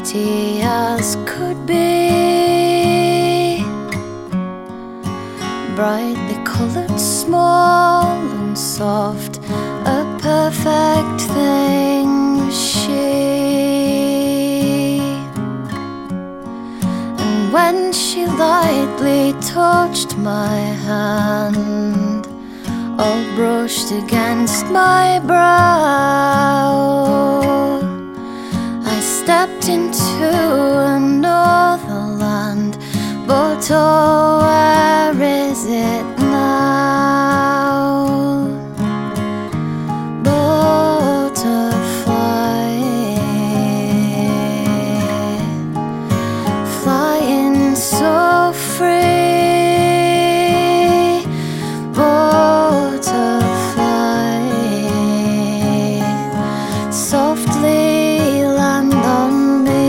pretty as could be, brightly coloured, small and soft, a perfect thing was she. And when she lightly touched my hand, all brushed against my brow, I stepped into another land, but oh, where is it now? Butterfly, flying so free. Butterfly, softly land on me.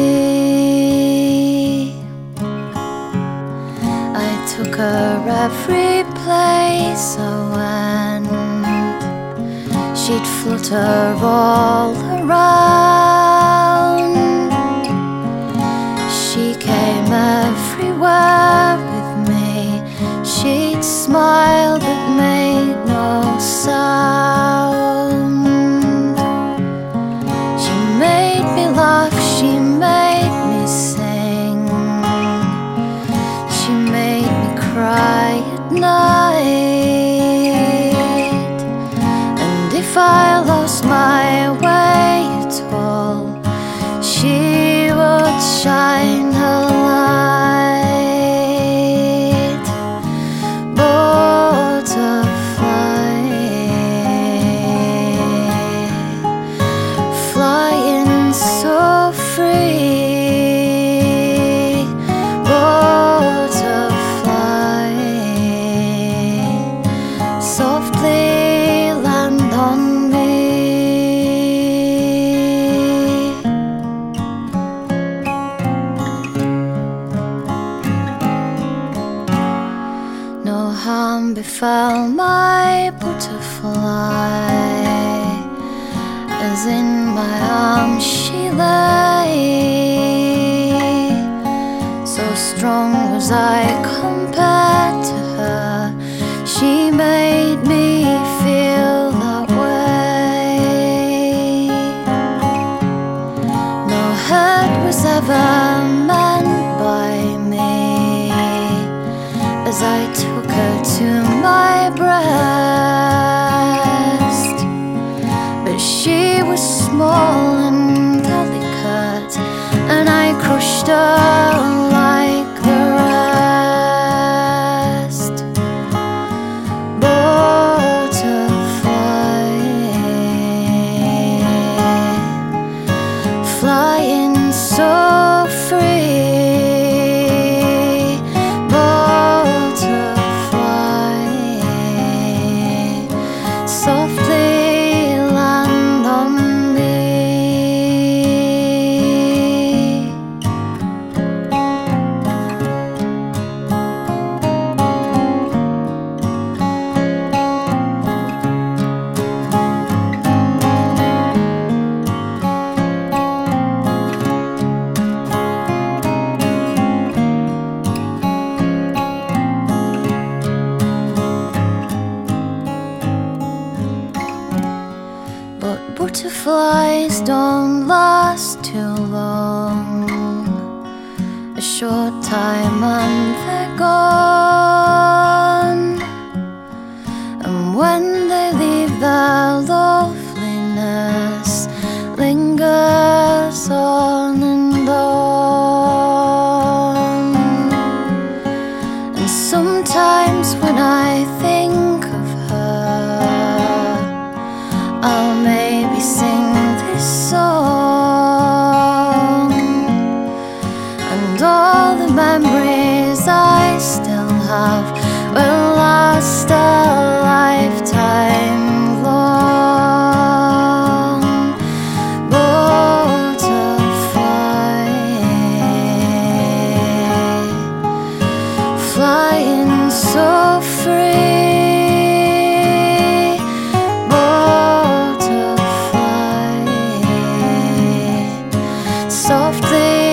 I took her every place I went, she'd flutter all around. She came everywhere with me, she'd smile but made no sound. She made me laugh, she made me sing, she made me cry at night. And if I lost my way at all, she would shine her light. Butterfly, flying so free. Butterfly, softly land on me. No harm befell my butterfly, as in my arms she lay. So strong was I compared to her, she made me feel that way. No hurt was ever meant by me as I took her to my breast, but she was small and delicate, and I crushed her like the rest. Butterfly, flying so free. Butterfly, softly land on me. But butterflies don't last too long, a short time and they're gone. And when they leave, their loveliness lingers on and on. And sometimes when I think of her, I'll maybe sing this song, and all the memories I still have will last a lifetime long. Butterfly, flying so free. Butterfly, softly